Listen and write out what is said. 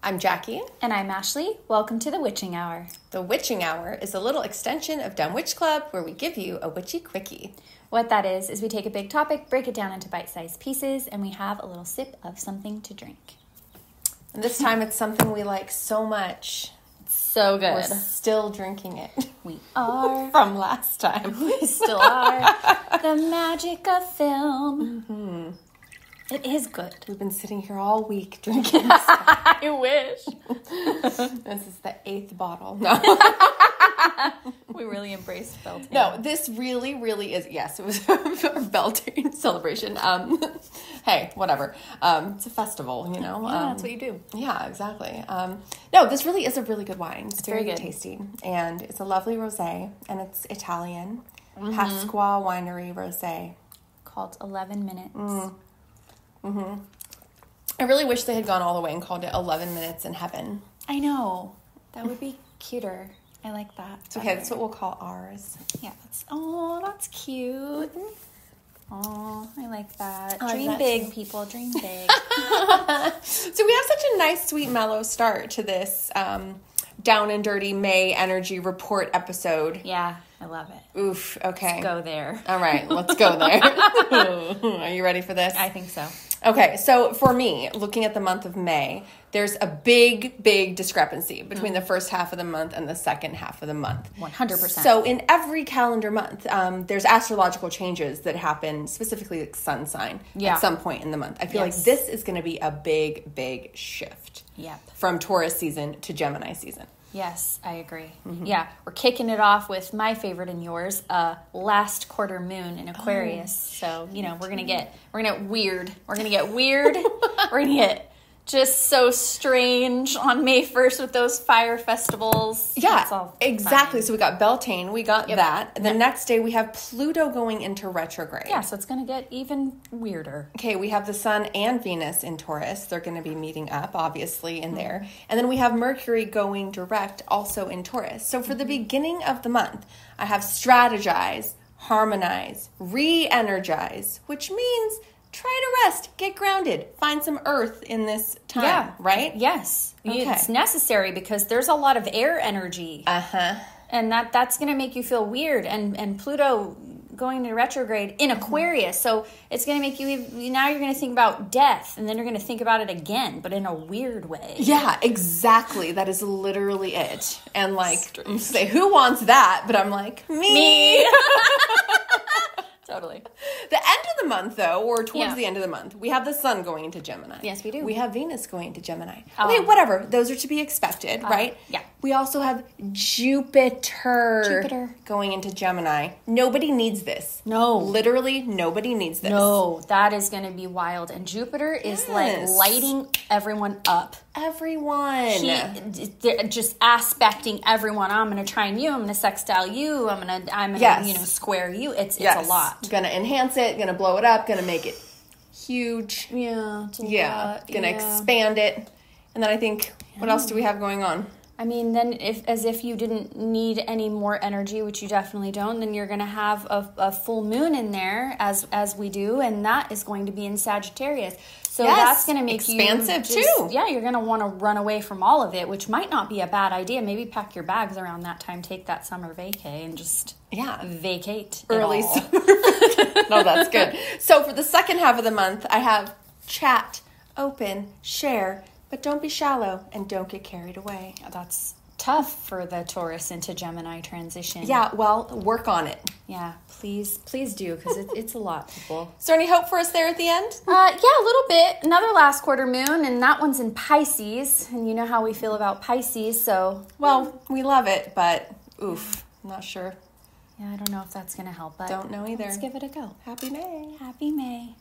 I'm Jackie. And I'm Ashley. Welcome to the Witching Hour. The Witching Hour is a little extension of Dumb Witch Club where we give you a witchy quickie. What that is we take a big topic, break it down into bite-sized pieces, and we have a little sip of something to drink. And this time it's something we like so much. So good. We're still drinking it. We are. From last time. We still are. The magic of film. Mm-hmm. It is good. We've been sitting here all week drinking this stuff. I wish. This is the 8th bottle. No. We really embraced Beltane. No, this really is. Yes, it was a Beltane celebration. Hey, whatever. It's a festival, you know. Yeah, that's what you do. Yeah, exactly. No, this really is a really good wine. It's very good. tasty. And it's a lovely rosé, and it's Italian. Mm-hmm. Pasqua Winery Rosé. Called 11 Minutes. Mm-hmm. I really wish they had gone all the way and called it 11 Minutes in Heaven. I know. That would be cuter. I like that. It's okay. That's what we'll call ours. Yeah. That's cute. Oh, I like that. I like Dream that big, too. people. Dream big. So we have such a nice, sweet, mellow start to this down and dirty May energy report episode. Yeah, I love it. Oof. Okay. Let's go there. All right. Let's go there. Are you ready for this? I think so. Okay, so for me, looking at the month of May, there's a big discrepancy between the first half of the month and the second half of the month. 100%. So in every calendar month, there's astrological changes that happen, specifically like sun sign, at some point in the month. I feel like this is going to be a big shift. Yep. From Taurus season to Gemini season. Yes, I agree. Mm-hmm. Yeah, we're kicking it off with my favorite and yours, last quarter moon in Aquarius. So, you know, we're gonna get weird. We're gonna get weird. We're gonna get just so strange on May 1st with those fire festivals. Yeah, exactly. Fine. So we got Beltane, we got that. The next day we have Pluto going into retrograde. Yeah, so it's going to get even weirder. Okay, we have the Sun and Venus in Taurus. They're going to be meeting up, obviously, in there. And then we have Mercury going direct, also in Taurus. So for the beginning of the month, I have strategize, harmonize, re-energize, which means try to rest, get grounded, find some earth in this time, right? Yes. Okay. It's necessary because there's a lot of air energy. Uh-huh. And that's going to make you feel weird. And Pluto going into retrograde in Aquarius. So it's going to make you, now you're going to think about death. And then you're going to think about it again, but in a weird way. Yeah, exactly. That is literally it. And like, say, who wants that? But I'm like, me. Totally. The end of the month, though, or towards the end of the month, we have the Sun going into Gemini. Yes, we do. We have Venus going into Gemini. Okay, whatever. Those are to be expected, right? Yeah. We also have Jupiter going into Gemini. Nobody needs this. No. Literally, nobody needs this. No, that is going to be wild. And Jupiter is like lighting everyone up. Everyone. They're just aspecting everyone. I'm going to trine you. I'm going to sextile you. I'm going to square you. It's a lot. Going to enhance it, going to blow it up, going to make it huge. Yeah, it's a lot. Going to expand it. And then I think, what else do we have going on? I mean, then as if you didn't need any more energy, which you definitely don't, then you're going to have a full moon in there, as we do, and that is going to be in Sagittarius. So that's going to make expansive you too. Yeah, you're going to want to run away from all of it, which might not be a bad idea. Maybe pack your bags around that time, take that summer vacay, and just vacate early summer. No, that's good. So for the second half of the month, I have chat, open, share, but don't be shallow and don't get carried away. That's tough for the Taurus into Gemini transition. Yeah, well, work on it. Yeah, please do, because it's a lot, people. Is there any hope for us there at the end? Yeah, a little bit. Another last quarter moon, and that one's in Pisces, and you know how we feel about Pisces, so... Well, we love it, but oof, I'm not sure. Yeah, I don't know if that's going to help, but... Don't know either. Let's give it a go. Happy May. Happy May.